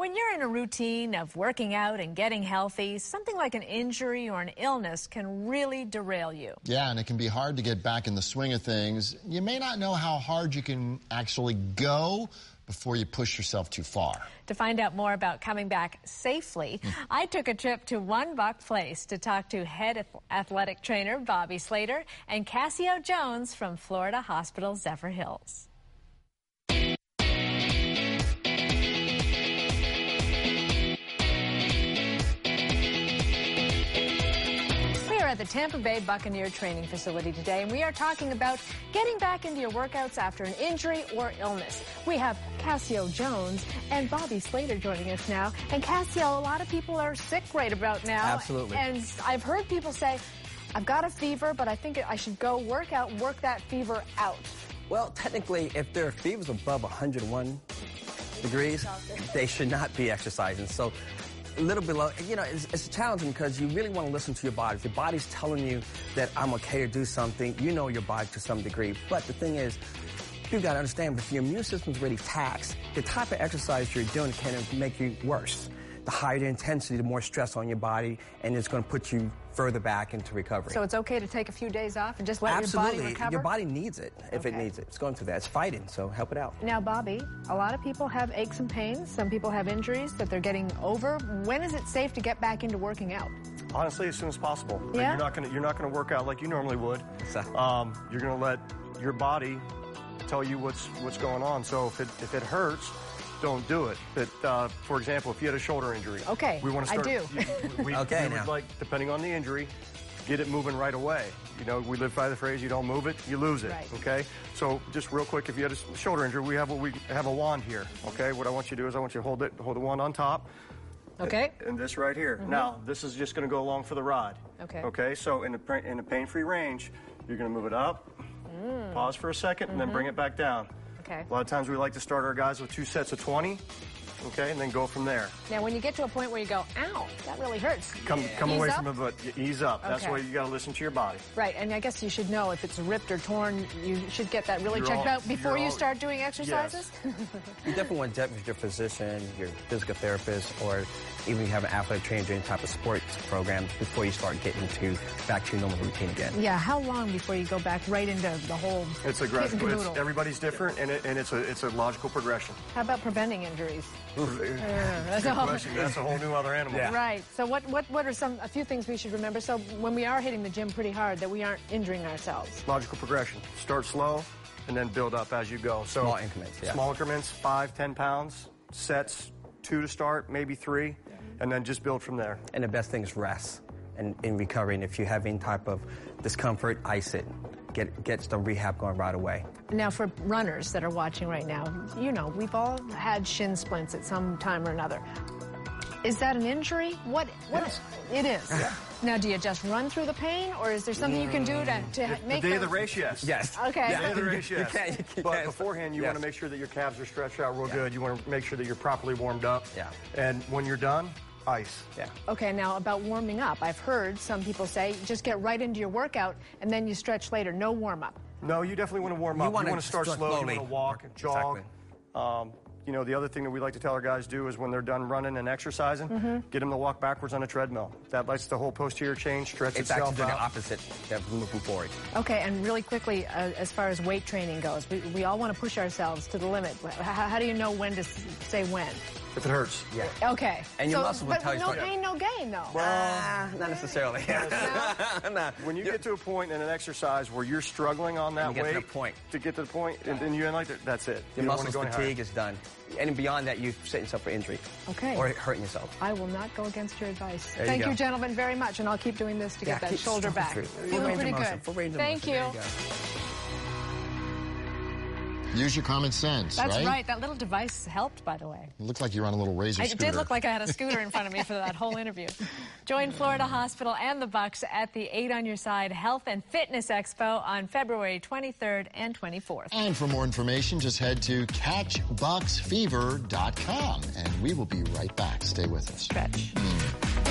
when you're in a routine of working out and getting healthy, something like an injury or an illness can really derail you. Yeah, and it can be hard to get back in the swing of things. You may not know how hard you can actually go before you push yourself too far. To find out more about coming back safely, I took a trip to One Buck Place to talk to head athletic trainer Bobby Slater and Cassio Jones from Florida Hospital Zephyr Hills. At the Tampa Bay Buccaneer training facility today, and we are talking about getting back into your workouts after an injury or illness. We have Cassio Jones and Bobby Slater joining us now. And Cassio, a lot of people are sick right about now. Absolutely. And I've heard people say, I've got a fever, but I think I should go work out and work that fever out. Well, technically, if their fever's above 101 degrees, they should not be exercising. So a little below, you know, it's challenging because you really want to listen to your body. If your body's telling you that I'm okay to do something, you know your body to some degree. But the thing is, you got to understand, if your immune system's really taxed, the type of exercise you're doing can make you worse. The higher the intensity, the more stress on your body, and it's going to put you further back into recovery. So it's okay to take a few days off and just let your body recover? Your body needs it if it needs it. It's going through that. It's fighting, so help it out. Now, Bobby, a lot of people have aches and pains. Some people have injuries that they're getting over. When is it safe to get back into working out? Honestly, as soon as possible. Yeah? You're not gonna work out like you normally would. You're gonna let your body tell you what's going on. So if it hurts, don't do it. For example, if you had a shoulder injury, we want to start. I do. We would like, depending on the injury, get it moving right away. You know, we live by the phrase: you don't move it, you lose it. Right. Okay. So just real quick, if you had a shoulder injury, we have a wand here. Okay. What I want you to do is I want you to hold the wand on top. Okay. And this right here. Now, this is just going to go along for the ride. Okay. Okay. So in a pain-free range, you're going to move it up, pause for a second, and then bring it back down. Okay. A lot of times we like to start our guys with 2 sets of 20, okay, and then go from there. Now, when you get to a point where you go, ow, that really hurts. Come away from it, but ease up. That's why you got to listen to your body. Right, and I guess you should know if it's ripped or torn, you should get that really checked out before you start doing exercises? Yes. You definitely want to check with your physician, your physical therapist, or even if you have an athletic trainer doing type of sports program before you start getting back to your normal routine again. Yeah, how long before you go back right into the whole It's a gradual. Everybody's different, and it's a logical progression. How about preventing injuries? That's a question. That's a whole new other animal. Yeah. Right. So what are a few things we should remember? So when we are hitting the gym pretty hard, that we aren't injuring ourselves. Logical progression. Start slow, and then build up as you go. So small increments. Yeah. Small increments, 5, 10 pounds, sets, 2 to start, maybe 3. And then just build from there. And the best thing is rest and in recovering. If you have any type of discomfort, ice it. Get some rehab going right away. Now, for runners that are watching right now, you know, we've all had shin splints at some time or another. Is that an injury? What Yes. It is. Yeah. Now, do you just run through the pain, or is there something you can do to make the day of the race? Yes. Okay. The day of the race, yes. You but beforehand, you want to make sure that your calves are stretched out real good. You want to make sure that you're properly warmed up. Yeah. And when you're done, ice. Yeah. Okay, now about warming up. I've heard some people say just get right into your workout and then you stretch later. No warm up. No, you definitely want to warm up. You want to start slow. You want to walk, jog. Exactly. You know, the other thing that we like to tell our guys do is when they're done running and exercising, get them to walk backwards on a treadmill. That lets the whole posterior chain stretch itself out. It's actually the opposite of moving forward. Okay, and really quickly, as far as weight training goes, we all want to push ourselves to the limit. How do you know when to say when? If it hurts. Yeah. Okay. And your muscle will tell you. No pain, no gain, though. Well, not necessarily. No. When you get to a point in an exercise where you're struggling on that weight, to get to the point, and then you end like that's it. Your muscle fatigue is done. And beyond that, you set yourself for injury. Okay. Or hurting yourself. I will not go against your advice. Thank you, gentlemen, very much, and I'll keep doing this to get that shoulder back. Feeling pretty good. Thank you. Use your common sense, That's right. That little device helped, by the way. It looked like you were on a little razor scooter. It did look like I had a scooter in front of me for that whole interview. Join Florida Hospital and the Bucks at the 8 on Your Side Health and Fitness Expo on February 23rd and 24th. And for more information, just head to catchbucksfever.com. And we will be right back. Stay with us. Stretch.